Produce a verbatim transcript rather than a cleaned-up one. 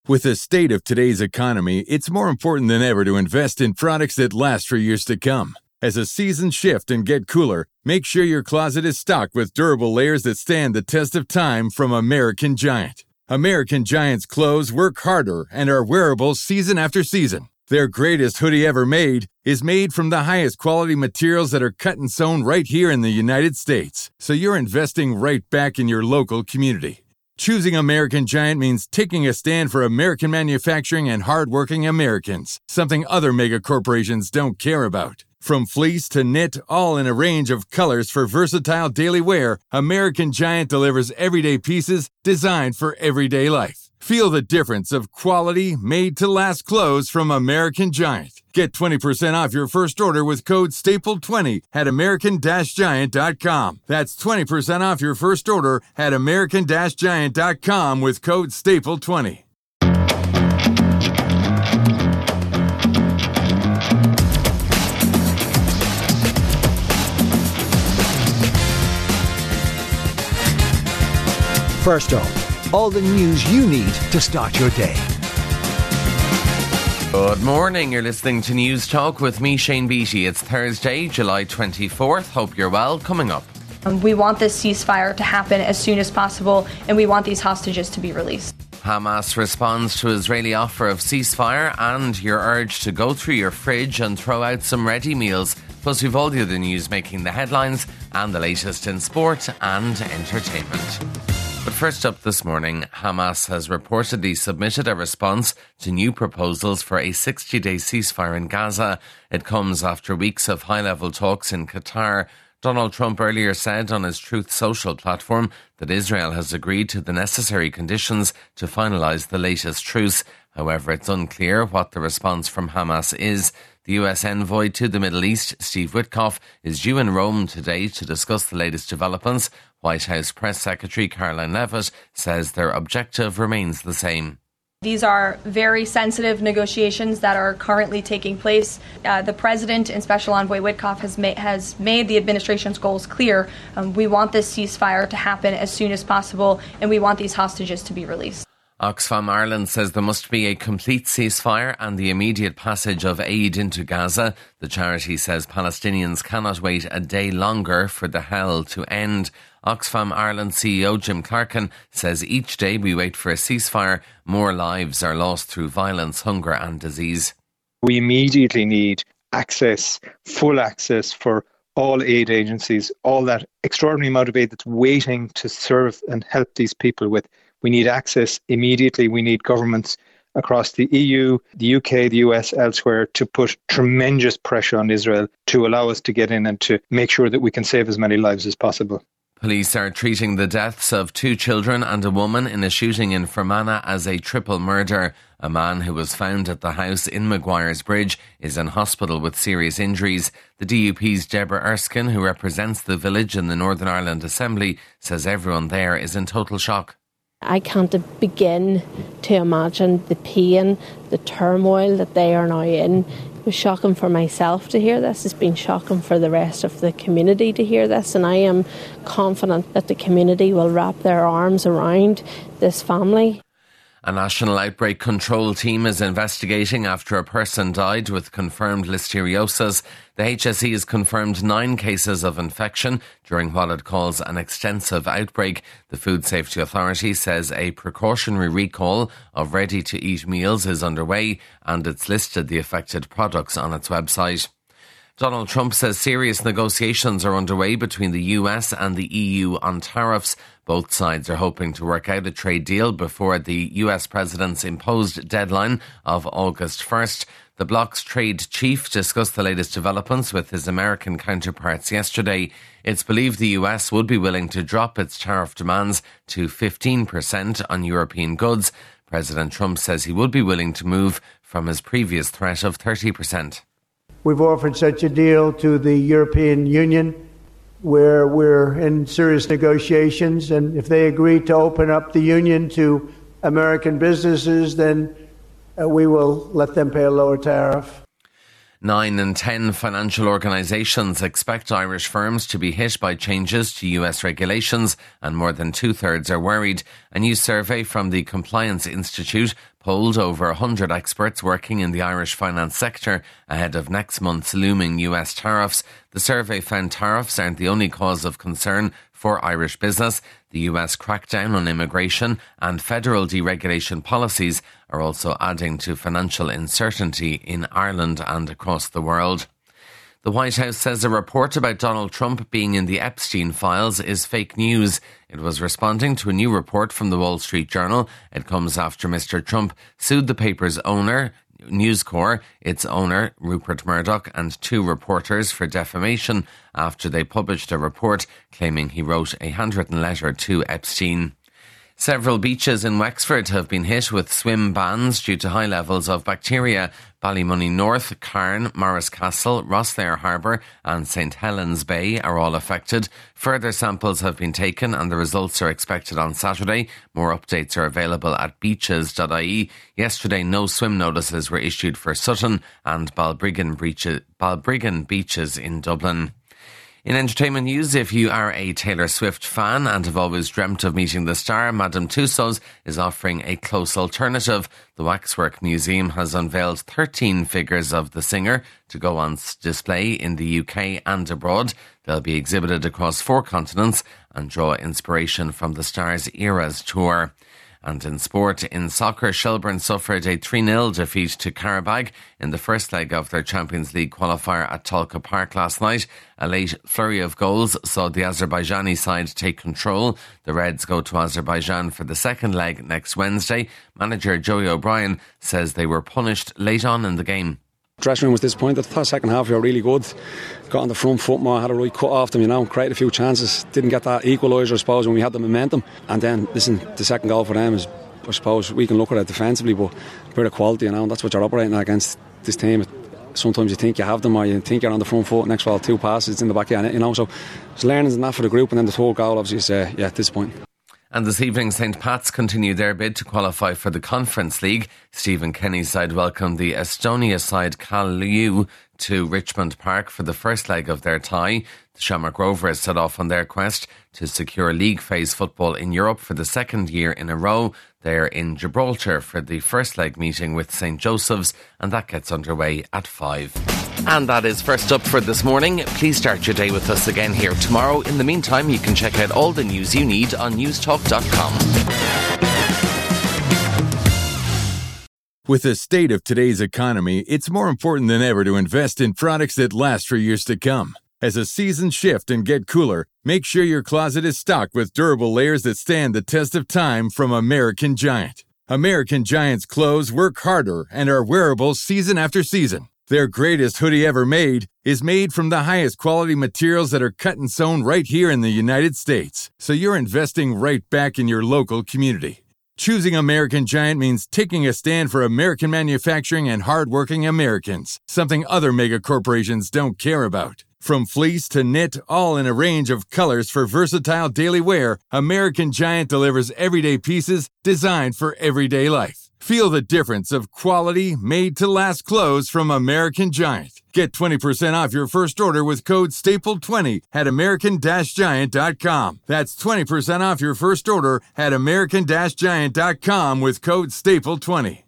With the state of today's economy, it's more important than ever to invest in products that last for years to come. As the seasons shift and get cooler, make sure your closet is stocked with durable layers that stand the test of time from American Giant. American Giant's clothes work harder and are wearable season after season. Their greatest hoodie ever made is made from the highest quality materials that are cut and sewn right here in the United States. So you're investing right back in your local community. Choosing American Giant means taking a stand for American manufacturing and hardworking Americans, something other mega corporations don't care about. From fleece to knit, all in a range of colors for versatile daily wear, American Giant delivers everyday pieces designed for everyday life. Feel the difference of quality, made-to-last clothes from American Giant. Get twenty percent off your first order with code staple twenty at american giant dot com. That's twenty percent off your first order at american giant dot com with code staple twenty. First up, all the news you need to start your day. Good morning, you're listening to News Talk with me, Shane Beattie. It's Thursday, July twenty-fourth. Hope you're well. Coming up. We want this ceasefire to happen as soon as possible, and we want these hostages to be released. Hamas responds to Israeli offer of ceasefire and your urge to go through your fridge and throw out some ready meals. Plus, we've all the other news making the headlines and the latest in sport and entertainment. But first up this morning, Hamas has reportedly submitted a response to new proposals for a sixty-day ceasefire in Gaza. It comes after weeks of high-level talks in Qatar. Donald Trump earlier said on his Truth Social platform that Israel has agreed to the necessary conditions to finalise the latest truce. However, it's unclear what the response from Hamas is. The U S envoy to the Middle East, Steve Witkoff, is due in Rome today to discuss the latest developments. White House Press Secretary Caroline Leavitt says their objective remains the same. These are very sensitive negotiations that are currently taking place. Uh, the President and Special Envoy Witkoff has, ma- has made the administration's goals clear. Um, we want this ceasefire to happen as soon as possible, and we want these hostages to be released. Oxfam Ireland says there must be a complete ceasefire and the immediate passage of aid into Gaza. The charity says Palestinians cannot wait a day longer for the hell to end. Oxfam Ireland C E O Jim Clarkin says each day we wait for a ceasefire, more lives are lost through violence, hunger and disease. We immediately need access, full access for all aid agencies, all that extraordinary amount of aid that's waiting to serve and help these people with. We need access immediately. We need governments across the E U, the U K, the U S, elsewhere to put tremendous pressure on Israel to allow us to get in and to make sure that we can save as many lives as possible. Police are treating the deaths of two children and a woman in a shooting in Fermanagh as a triple murder. A man who was found at the house in Maguire's Bridge is in hospital with serious injuries. The D U P's Deborah Erskine, who represents the village in the Northern Ireland Assembly, says everyone there is in total shock. I can't begin to imagine the pain, the turmoil that they are now in. It was shocking for myself to hear this. It's been shocking for the rest of the community to hear this, and I am confident that the community will wrap their arms around this family. A national outbreak control team is investigating after a person died with confirmed listeriosis. The H S E has confirmed nine cases of infection during what it calls an extensive outbreak. The Food Safety Authority says a precautionary recall of ready-to-eat meals is underway and it's listed the affected products on its website. Donald Trump says serious negotiations are underway between the U S and the E U on tariffs. Both sides are hoping to work out a trade deal before the U S president's imposed deadline of August first. The bloc's trade chief discussed the latest developments with his American counterparts yesterday. It's believed the U S would be willing to drop its tariff demands to fifteen percent on European goods. President Trump says he would be willing to move from his previous threat of thirty percent. We've offered such a deal to the European Union where we're in serious negotiations, and if they agree to open up the union to American businesses, then uh, we will let them pay a lower tariff. Nine in ten financial organisations expect Irish firms to be hit by changes to U S regulations, and more than two-thirds are worried. A new survey from the Compliance Institute polled over one hundred experts working in the Irish finance sector ahead of next month's looming U S tariffs. The survey found tariffs aren't the only cause of concern for Irish business. The U S crackdown on immigration and federal deregulation policies are also adding to financial uncertainty in Ireland and across the world. The White House says a report about Donald Trump being in the Epstein files is fake news. It was responding to a new report from the Wall Street Journal. It comes after Mister Trump sued the paper's owner, News Corp, its owner, Rupert Murdoch, and two reporters for defamation after they published a report claiming he wrote a handwritten letter to Epstein. Several beaches in Wexford have been hit with swim bans due to high levels of bacteria. Ballymoney North, Carn, Morriscastle, Rosslare Harbour and St Helens Bay are all affected. Further samples have been taken and the results are expected on Saturday. More updates are available at beaches dot I E. Yesterday, no swim notices were issued for Sutton and Balbriggan, breaches, Balbriggan beaches in Dublin. In entertainment news, if you are a Taylor Swift fan and have always dreamt of meeting the star, Madame Tussauds is offering a close alternative. The Waxwork Museum has unveiled thirteen figures of the singer to go on display in the U K and abroad. They'll be exhibited across four continents and draw inspiration from the star's Eras tour. And in sport, in soccer, Shelbourne suffered a three nil defeat to Qarabag in the first leg of their Champions League qualifier at Tolka Park last night. A late flurry of goals saw the Azerbaijani side take control. The Reds go to Azerbaijan for the second leg next Wednesday. Manager Joey O'Brien says they were punished late on in the game. Dressing room was disappointed. The second half we were really good. Got on the front foot more, had a right cut off them, you know, created a few chances. Didn't get that equaliser, I suppose, when we had the momentum. And then, listen, the second goal for them is, I suppose, we can look at it defensively, but a bit of quality, you know, that's what you're operating against this team. Sometimes you think you have them or you think you're on the front foot, next ball, two passes, it's in the back end, you know. So it's learnings and that for the group, and then the third goal obviously is, uh, yeah, disappointing. And this evening, Saint Pat's continue their bid to qualify for the Conference League. Stephen Kenny's side welcomed the Estonia side Kalju to Richmond Park for the first leg of their tie. The Shamrock Rovers set off on their quest to secure league phase football in Europe for the second year in a row. They're in Gibraltar for the first leg meeting with Saint Joseph's, and that gets underway at five. And that is First Up for this morning. Please start your day with us again here tomorrow. In the meantime, you can check out all the news you need on newstalk dot com. With the state of today's economy, it's more important than ever to invest in products that last for years to come. As the seasons shift and get cooler, make sure your closet is stocked with durable layers that stand the test of time from American Giant. American Giant's clothes work harder and are wearable season after season. Their greatest hoodie ever made is made from the highest quality materials that are cut and sewn right here in the United States. So you're investing right back in your local community. Choosing American Giant means taking a stand for American manufacturing and hardworking Americans, something other mega corporations don't care about. From fleece to knit, all in a range of colors for versatile daily wear, American Giant delivers everyday pieces designed for everyday life. Feel the difference of quality, made-to-last clothes from American Giant. Get twenty percent off your first order with code staple twenty at american giant dot com. That's twenty percent off your first order at american giant dot com with code staple twenty.